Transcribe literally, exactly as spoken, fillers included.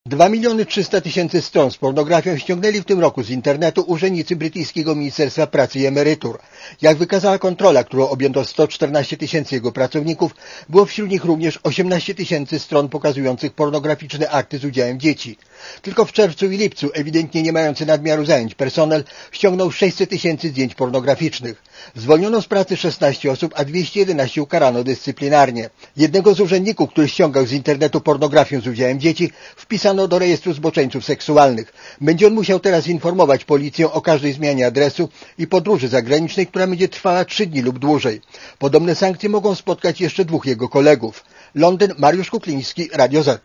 dwa miliony trzysta tysięcy stron z pornografią ściągnęli w tym roku z internetu urzędnicy brytyjskiego Ministerstwa Pracy i Emerytur. Jak wykazała kontrola, którą objęto sto czternaście tysięcy jego pracowników, było wśród nich również osiemnaście tysięcy stron pokazujących pornograficzne akty z udziałem dzieci. Tylko w czerwcu i lipcu ewidentnie nie mający nadmiaru zajęć personel ściągnął sześćset tysięcy zdjęć pornograficznych. Zwolniono z pracy szesnaście osób, a dwieście jedenaście ukarano dyscyplinarnie. Jednego z urzędników, który ściągał z internetu pornografię z udziałem dzieci, wpisano do rejestru zboczeńców seksualnych. Będzie on musiał teraz informować policję o każdej zmianie adresu i podróży zagranicznej, która będzie trwała trzy dni lub dłużej. Podobne sankcje mogą spotkać jeszcze dwóch jego kolegów. Londyn, Mariusz Kukliński, Radio Z.